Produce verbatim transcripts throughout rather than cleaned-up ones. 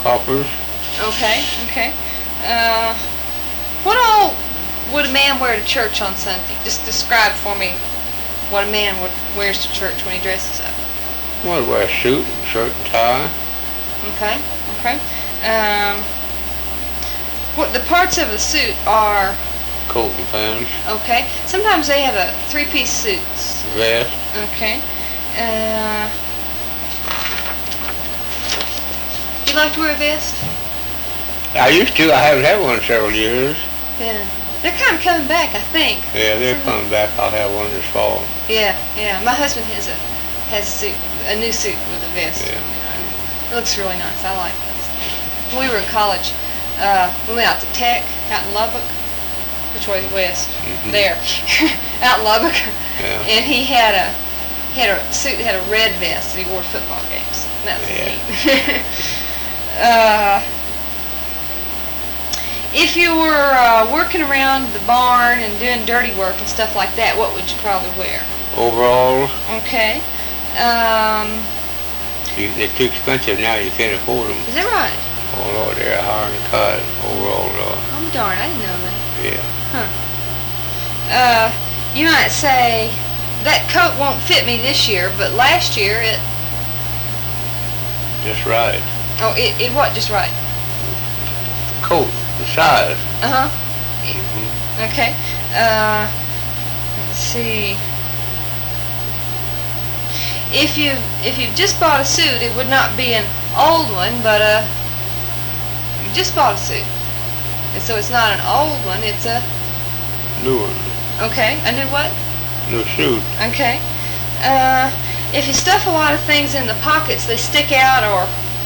Poppers. Okay, okay. Uh, what all would a man wear to church on Sunday? Just describe for me what a man would wears to church when he dresses up. Well, wear a suit, shirt and tie. Okay, okay. Um, what the parts of a suit are? Coat and pants. Okay. Sometimes they have a three-piece suit. Vest. Okay. Uh, you like to wear a vest? I used to. I haven't had one in several years. Yeah. They're kind of coming back, I think. Yeah, they're Some, coming back. I'll have one this fall. Yeah, yeah. My husband has a has a suit, a new suit with a vest. Yeah. It looks really nice. I like this. When we were in college, uh, we went out to Tech, out in Lubbock. Which way west? Mm-hmm. There, out in Lubbock. Yeah. And he had a had a suit that had a red vest that he wore to football games. That was Yeah. neat. uh, if you were uh, working around the barn and doing dirty work and stuff like that, what would you probably wear? Overalls. Okay. Um, You, they're too expensive now. You can't afford them. is that right? Oh Lord, they're higher than cut. Overalls are. Oh darn, I didn't know that. Yeah. Huh. Uh, you might say, that coat won't fit me this year, but last year it, Just right. oh, it, it what, just right? Coat, the size. Uh-huh. Mm-hmm. Okay. Uh, let's see. If you if you just bought a suit, it would not be an old one, but a, you just bought a suit. And so it's not an old one, it's a, New one. okay, a new what? New suit. Okay. Uh, if you stuff a lot of things in the pockets, they stick out or,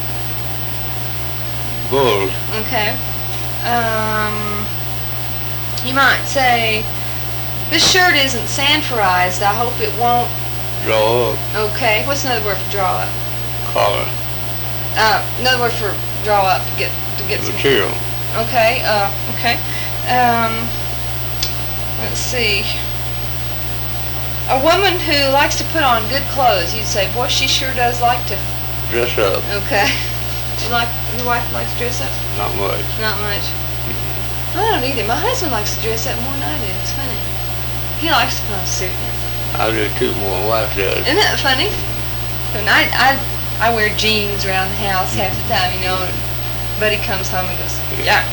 Bulls. okay. Um, you might say, this shirt isn't sanforized, I hope it won't, Draw up. okay. What's another word for draw up? Collar. Uh, another word for draw up, to get, to get some, Material. okay, uh, okay. Um, let's see. A woman who likes to put on good clothes, you'd say, boy, she sure does like to, Dress up. okay. You like, your wife likes to dress up? Not much. Not much. I don't either. My husband likes to dress up more than I do. It's funny. He likes to put on a suit. I do too, more than wife does. Isn't that funny? And I, I, I wear jeans around the house half the time, you know, and Buddy comes home and goes, yuck.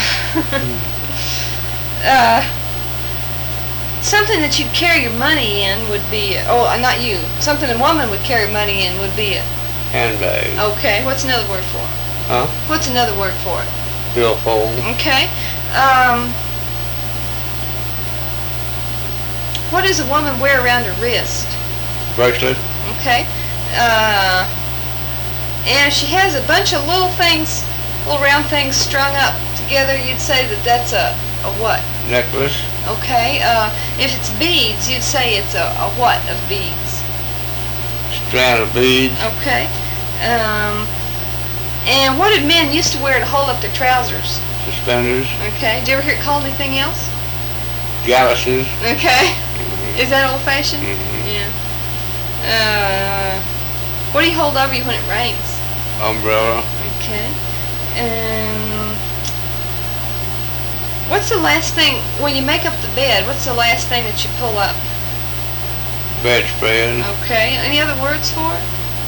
uh, something that you'd carry your money in would be, oh, not you, something a woman would carry money in would be a, Handbag. okay, what's another word for it? Huh? What's another word for it? Billfold. Okay. Um, what does a woman wear around her wrist? Bracelet. Okay. Uh, and if she has a bunch of little things, little round things strung up together, you'd say that that's a, a what? Necklace. Okay. Uh, if it's beads, you'd say it's a, a what of beads? Strand of beads. Okay. Um, and what did men used to wear to hold up their trousers? Suspenders. Okay. Did you ever hear it called anything else? Galluses. Okay. Mm-hmm. Is that old-fashioned? Mm-hmm. Yeah. Uh, what do you hold over you when it rains? Umbrella. Okay. Um, what's the last thing, when you make up the bed, what's the last thing that you pull up? Bedspread. Okay. Any other words for it?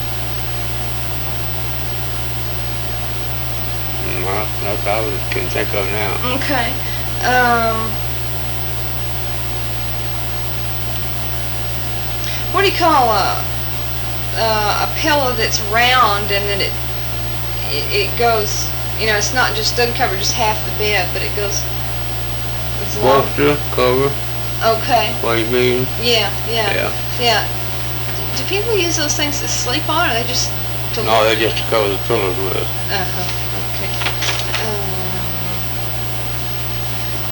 Not, not that I can think of now. Okay. Um, what do you call a, uh, a pillow that's round and then it, it it goes, you know, it's not just, doesn't cover just half the bed, but it goes, it's long. Bolster. Cover. Okay. What do you mean? Yeah, yeah, Yeah. yeah. Do people use those things to sleep on, or they just to No, they just cover the pillows with. Uh-huh.